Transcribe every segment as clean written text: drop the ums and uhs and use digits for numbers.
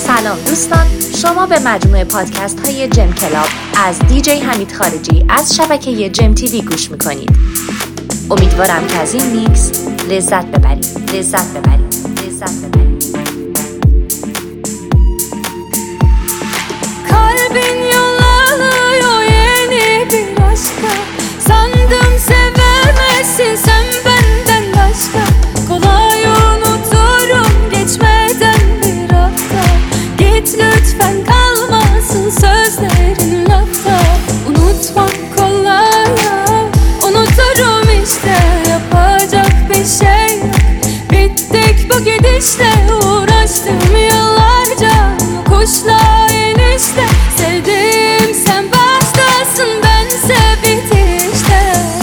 سلام دوستان، شما به مجموعه پادکست های جم کلاب از دیجی حمید خارجی از شبکه جم تیوی گوش میکنید. امیدوارم که از این میکس لذت ببرید. Kalbin yollanıyor yeni bir aşka. Sandım sevemezsin sen benden başka. Kolay unuturum geçmeden bir hafta. Git lütfen kalmasın sözlerin lafta. Unutmak kolay ya, unuturum işte. Yapacak bir şey yok. Bittik bu gidişle, uğraştım yıllarca kuşla enişte. Sevdim sen baştasın, bense bitişte.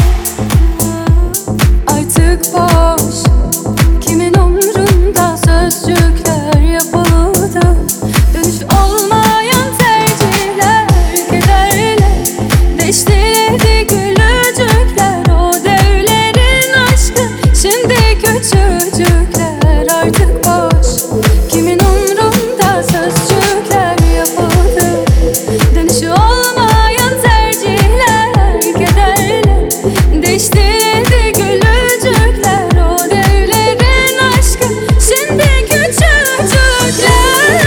Artık boş, kimin umrunda sözcükler yapıldı. Dönüş olmayan tercihler kederle deştiledi gülücükler. O devlerin aşkı şimdi küçücükler. Artık boş, kimin umrunda sözcükler yapıldı. Dönüşü olmayan tercihler kederle deştiledi gülücükler. O devlerin aşkı şimdi küçücükler.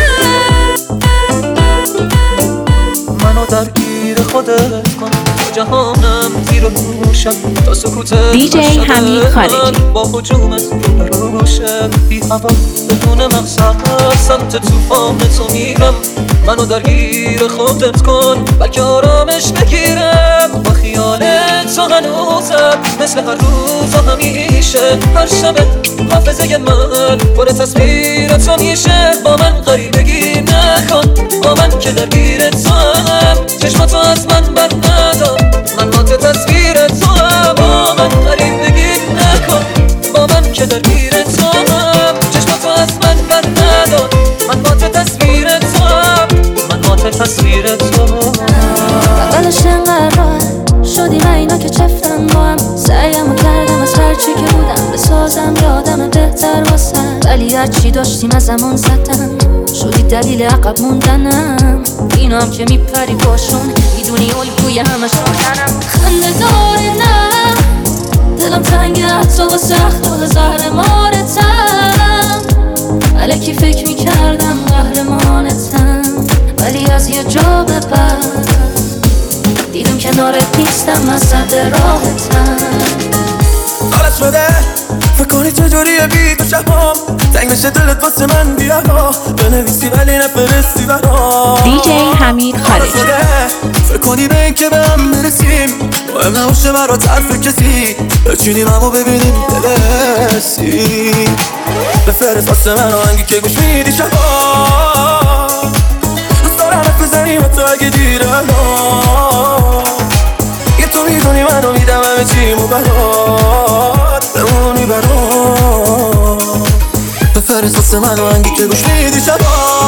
منو درگیر خودت کن، جهانم زیر و روشم تا سکوت دیجی حمید خارجی با هجومت روشم بی هوا بدون مقصد سمت توفان تو میرم. منو درگیر خودت کن بلکه آرامش بگیرم. با خیال تو هنوزم مثل هر روز و همیشه. هر شب حافظه من پر تصویر تو میشه. با من غریبگی نکن، با من که درگیر تو هم. چشماتو از من بر ندار، من با تو تصویر تو هم. با من غریبگی نکن، با من که درگیر تو هم. چشماتو از من بر ندار، من با تو تصویر تو هم. من با تو تصویر تو هم. بغلش انقدر شدیم اینا که چفتم با هم. سعیمو کردم از هرچی که بودم بسازم یادم بهتر واسم. ولی هرچی داشتیم از زمان زدم، شدی دلیل عقب موندنم. اینا هم که میپری باشون، میدونی الگوی همش روشنم. خنده داره نه دلم تنگه حتی و سخت و زهر مارتم. الکی فکر میکردم قهرمانتم، ولی از یه جا به بعد دیدم کنارت نیستم، از صد راحتم. حالت شده فکر کنی چجوریه بی تو شبام. تنگ بشه دلت واسه من بیا بنویسی ولی نفرستی برام. دیجی حمید خارجی فکر کنی به این که به هم برسیم، مهم نباشه برات حرف کسی. بچینیم همو ببینیم دلسی. بفرست واسه من آهنگی که گوش میدی شبام. دوست دارم حرف بزنیم حتی اگه دیره الان. یه تو میدونی منو میدم همه چیمو برات بمونی برام. بفرست واسه من آهنگی که گوش میدی شبا.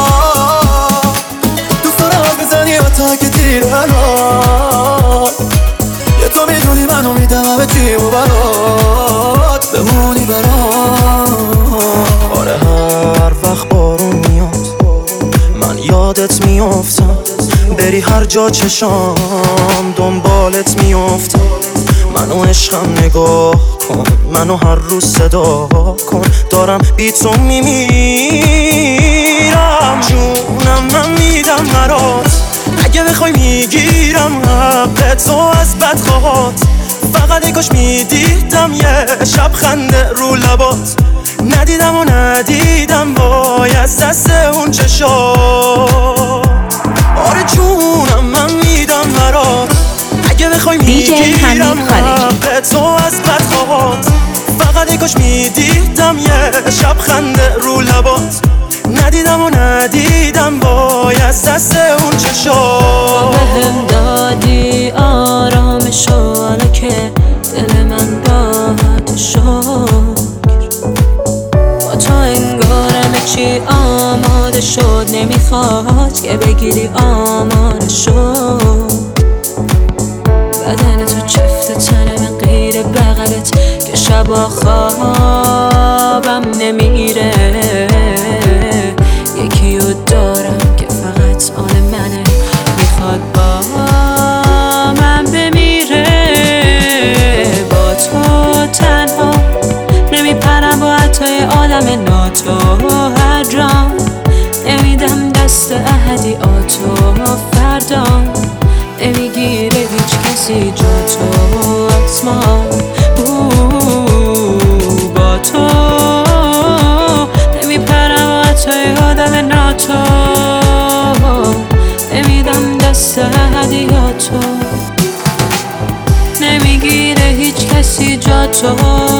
دوست دارم حرف بزنی حتی اگه دیره الان. یه تو میدونی منو میدم همه چیمو برات بمونی برام. آره هر وقت بارون میاد من یادت میافتم. بری هر جا چشام دنبالت میافتم. منو عشقم نگاه کن، منو هر روز صدا کن. دارم بی تو میمیرم، جونم من میدم برات. اگه بخوای میگیرم حق تو از بدخواهات. فقط کاش میدیدم یه شب خنده رو لبات. ندیدم و ندیدم وای از دست اون چشات. آره جونم من میدم برات. اگه بخوای میگیرم حق تو از بدخواهات. فقط کاش میدیدم یه شب خنده رو لبات. ندیدم و ندیدم وای از دست اون چشات. بهم دادی آرامشو که دل من راحت شد. با تو انگار همه چی آماده شد. نمیخواد که بگیری آماده شد. بدن تو چفت تنم غیر بغلت که شبا خوابم نمیره. یکی رو دارم کسی جا تو آسمان با تو نمیپرم و حتی یادم ناتو نمیدم دست هدیاتو نمیگیره هیچ کسی جا تو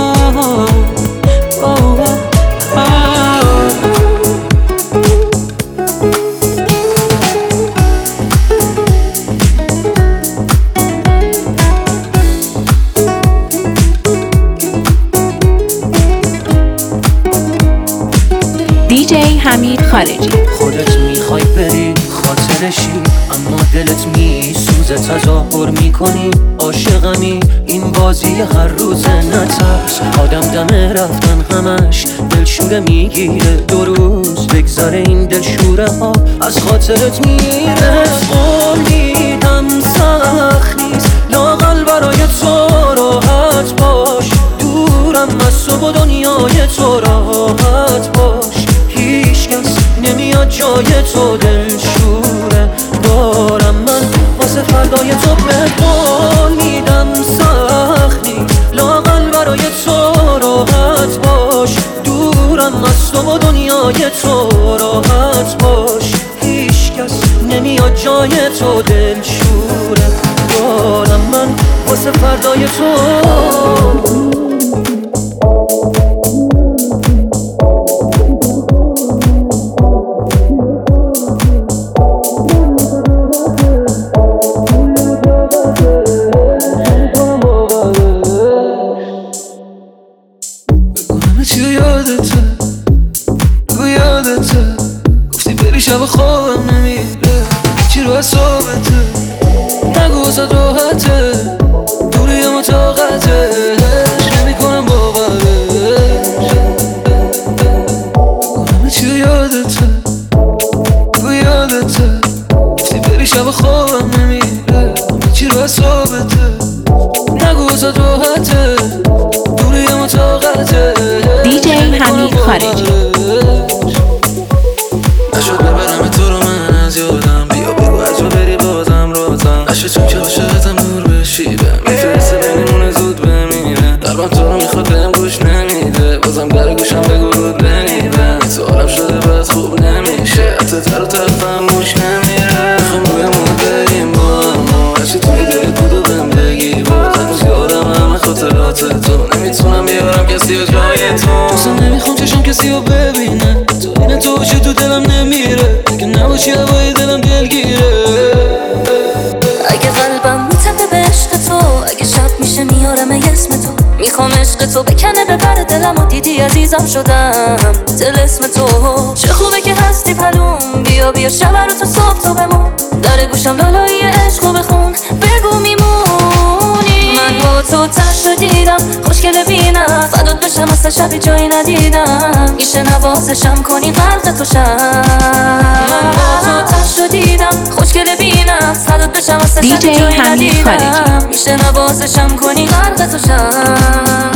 دیجی حمید خارجی. خودت میخوای بری خاطرشی اما دلت میسوزه تظاهر میکنی عاشقمی این بازی هر روزه نترس آدم دم رفتن همش دلشوره میگیره 2 روز بگذاره این دلشوره ها از خاطرت میره قول میدم سخت نیست لااقل برای تو راحت باش دورم از تو و دنیای تو راحت باش هیچ کس نمیاد جای تو دلشوره دارم من واسه فردای تو به قول میدم سخت نیست لااقل برای تو راحت باش دورم از تو و دنیای تو راحت باش هیچ کس نمیاد جای تو دلشوره دارم من واسه فردای تو گفتی بری شب خوابم نمیره چی رو حسابته نگو واسه راحته دوری اما طاقتش نمی کنم باورش بگو همه چی رو یادته بگو یادته گفتی بری شب خوابم نمیره چی رو حسابته نگو واسه راحته دوری اما طاقتش دیجی حمید خارجی. نشد ببرم تو رو من از یادم بیا بگو از تو بری بازم رازم عشقتون که عاشقتم نور بشیبه میفرسته بینمونه زود بمیره قلبم تو رو میخواد بهم گوش نمیده بازم در گوشم بگو رود بنیبه تو عالم شده بعد خوب نمیشه حتی تر و طرفم موش نمیره میخوام رویمون بریم با اما هرچی توی دل کدو بهم بگی بازم یادم همه خاطرات تو نمیتونم بیارم کسی و جای تو دوستم نمیخوام چشم کسی رو ببینه تو اینه تو باشی تو دلم نمیره اگه نباشی هوای دلم دلگیره اگه قلبم میتپه به عشق تو اگه شب میشه میارم اسم تو میخوام عشق تو بکنه ببره دلم و دیدی عزیزم شدم دل اسم تو چه خوبه که هستی پلوم بیا بیا شب رو تا صبح تو بمون در گوشم لالایی عشق رو بخون بگو میمونی من با تو تش رو دیدم خوشگله بینم فدات بشم اصلا شبی جایی ندیدم میشه نوازشم کنی غرق تو شم من با تو تش رو دیدم خوشگله بینم فدات بشم اصلا شبی جایی ندیدم میشه نوازشم کنی غرق تو شم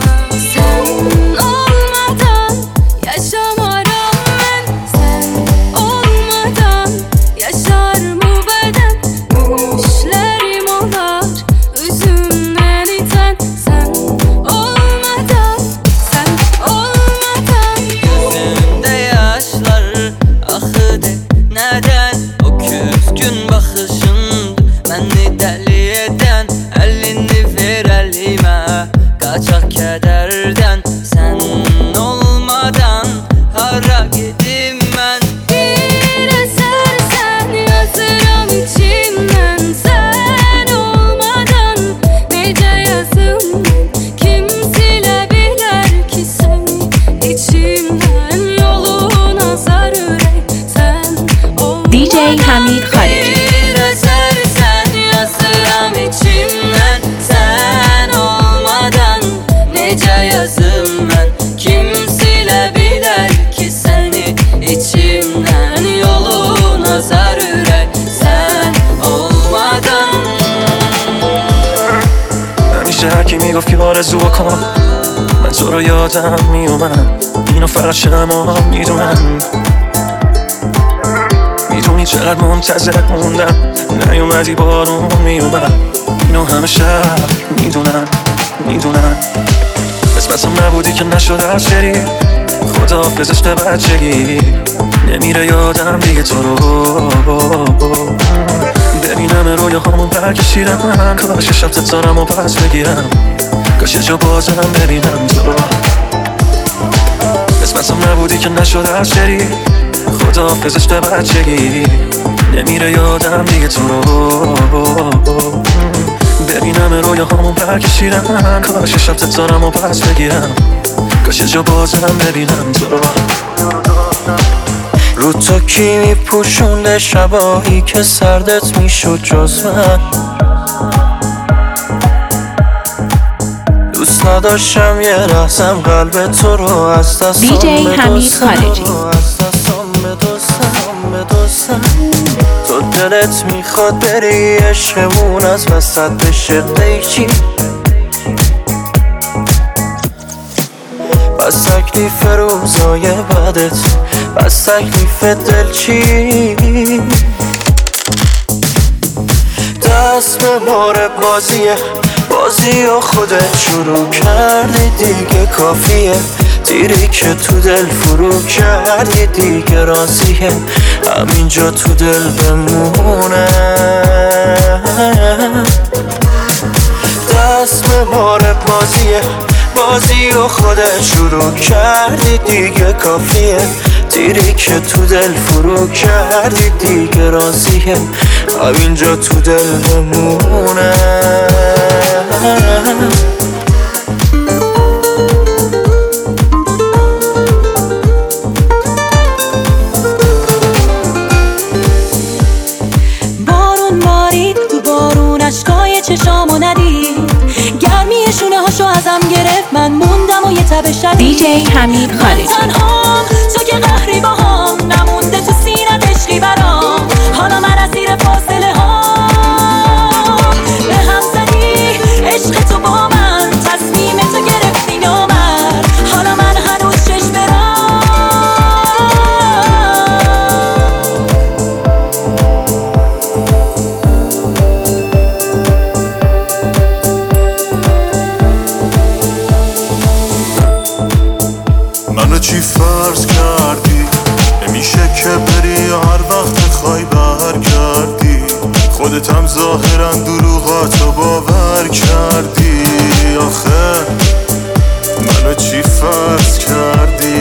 Kaçak kederden sen olmadan hara gittim ben Bir esersen yazırım içimden sen olmadan nece yazım kim silebilir ki seni içimden yoluna zar yürek sen olmadan دیجی حمید خارجی. Bir esersen yazırım içimden sen olmadan nece yazım ben kim silebilir ki seni içimden yoluna zar yürek sen olmadan همیشه هرکی میگفت که آرزو بکنم من تو رو یادم میومد اینو فقط شما میدونم میدونی چقدر منتظرت موندم نیومدی بارون میومد اینو همه شب میدونن قسمتم نبودی که نشد از بری خداحافظ عشق بچگی نمیره یادم دیگه تو رو ببینم رویاهامو برکشیدم کاش شب ستارمو پس بگیرم کاش یه جا بازم ببینم تو قسمتم نبودی که نشد از بری خداحافظ عشق بچگی نمیره یادم دیگه تو رو ببینم رویاهامو برکشیدم کاش شب ستارمو پس بگیرم کاش یه جا بازم ببینم تو رو تو کی میپوشونده شبایی که سردت میشد جز من دوست نداشتم یه لحظم قلب تو رو از دستم بدوستم تو دلت میخواد بری عشقمون از وسط بشه قیچی بس تکلیف روزای بدت بس تکلیف دل چی دست به بار بازی و خودت شروع کردی دیگه کافیه تیری که تو دل فرو کردی دیگه راضیه همینجا تو دل بمونه دست به بار بازی و خودت شروع کردی دیگه کافیه تیری که تو دل فرو کردی دیگه راضیه همینجا تو دل بمونه بارون بارید تو بارون اشکای چشامو ندید گرمی شونه هاشو ازم گرفت من موندم و یه تب شدید دیجی حمید خارجی تو که قهری با هم نمونده تو سینت عشقی برام حالا من از زیر فاصله ها به هم زدی عشق تو با من تصمیم تو گرفتی نامر حالا من هنوز چشم برم منو چی فرض کردی نمیشه که بری هر وقت خواهی برگردی خودت هم ظاهرا دروغاتو باور کردی آخه منو چی فرض کردی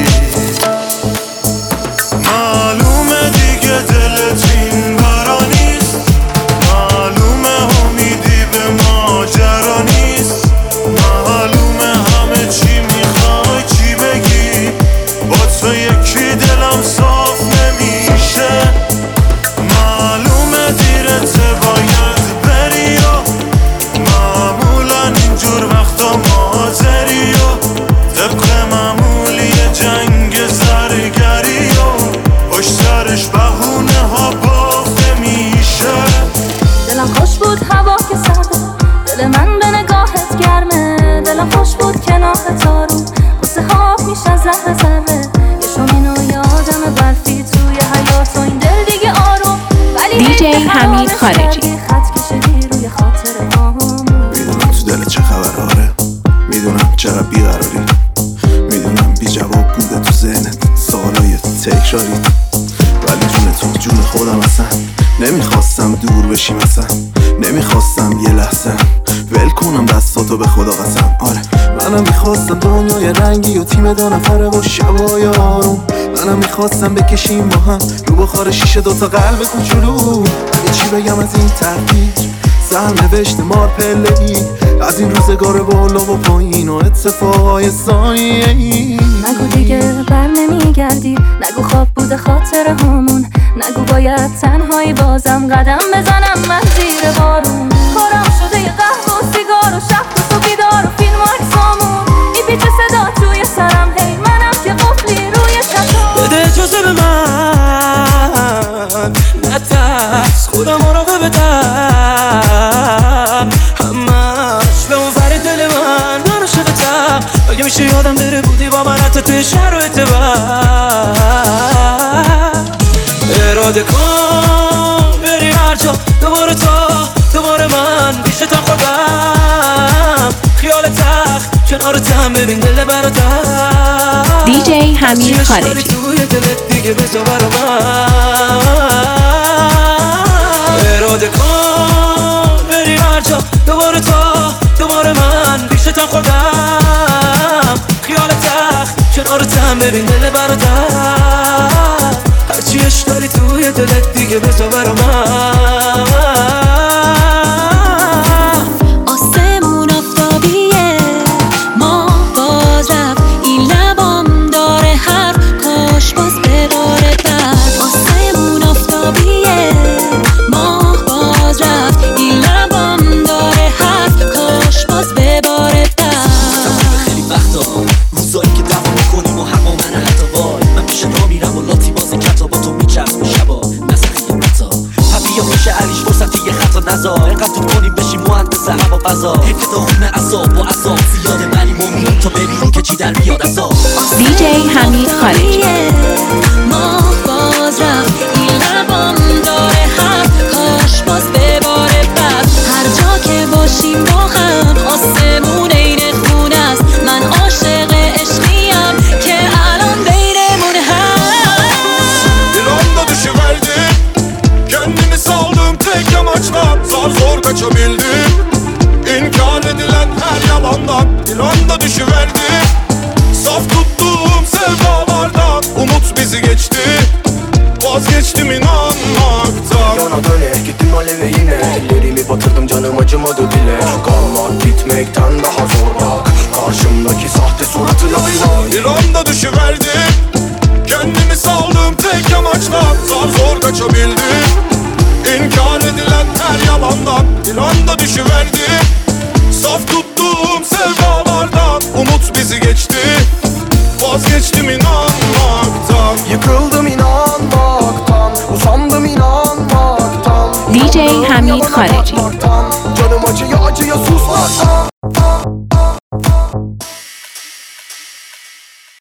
معلومه دیگه دلت این برا نیست معلومه امیدی به ماجرا نیست معلومه همه چی میخوای چی بگی با تو یکی دلم صاف نمیشه معلومه دیرت باید بری و معمولا اینجور وقتا مازری و طبق معمولی جنگ زرگری و پشت سرش بهونه ها بافته میشه دلم خوش بود هوا که سرده دل من به نگاهت گرمه دلم خوش بود کنار تارو قصه ها میشن زهر زره یه شامینو یادم برفی توی حیات و این دل دیگه آروم ولی دیجی حمید خارجی خط کشیدی روی خاطر هامون میدونم تو دل چه خبره میدونم چقدر بیقراری میدونم بی جواب بوده تو ذهنت سوالای تکراری ولی جون خودم اصلا نمیخواستم دور بشیم اصلا نمیخواستم یه لحظه ول کنم دستاتو به خدا قسم آره منم میخواستم دنیای رنگی و تیم 2 نفره و شبای آروم منم میخواستم بکشیم با هم رو بخار شیشه 2 تا قلب کوچولو یه چی بگم از این تحقیق سرنوشت مار پله‌ای از این روزگار بالا و پایین و اتفاقای ثانیه‌ای نگو دیگه بر نمیگردی نگو خواب بوده خاطر همون نگو باید تنهایی بازم قدم بزنم من زیر بارون کارم شده یه قهوه و سیگار و شب و تو بیدار و فیلم و عکسامون میپیچه صدا توی سرم هی منم که قفلی روی شطور بده اجازه به من نترس خودم مراقبتم همش به اون ور دل من عاشقتم اگه میشه یادم بره بودی با من حتی توی شرایط بد اراده کن بری هر جا دوباره من پیشتم خدا کنارتم ببین دل برادر دیجی حمید خارجی توی دلت دیگه بذار برا من اراده کن بریم هر جا دوباره دوباره من پیشتم خودم خیال تخت کنارتم ببین دل برادر هرچی عشق داری توی دلت دیگه بذار برا من آسمون آفتابیه ما باز رفت این لبام داره حرف کاش باز بباره بعد آسمون آفتابیه ما باز رفت این لبام داره حرف کاش باز بباره بعد خیلی وقتا روزایی که دعوا میکنیم و حقا من حتی وای من پیش را میرم و لاتی بازی کتا با تو میچرم شبا نسخه متا حبیه باشه علیش فرصتی یه خطا نزار اینقدر تو کنیم بشیم مهندس هوا فضا افتداهم اعصاب و عذاب زیاده ولی ما میریم تا ببینیم که چی در میاد عذاب دیجی حمید خارجی ما باز رفت این لبام داره حرف کاش باز بباره بعد هر جا که باشیم با هم آسمون عین خونه است من عاشق عشقیم که الان بینمون هست Dilanla düşüverdim Kendimi saldım tek amaçla Zar zor kaçabildim İnkar edilen her yalandan Dilanla düşüverdim Saf tuttuğum sevdalardan Umut bizi geçti Vazgeçtim inanmaktan Yana döne gittim aleve yine Ellerimi batırdım canım acımadı bile Kalmak gitmekten daha zor bak Karşımdaki sahte suratı lay lay Bir anda düşüverdim Kendimi saldım tek amaçla Zar zor kaçabildim İnkar edilen her yalandan Bir anda düşüverdim Saf tuttuğum sevdalardan Umut bizi geçti Vazgeçtim inanmaktan Yıkıldım inanmaktan Usandım inanmaktan دیجی حمید خارجی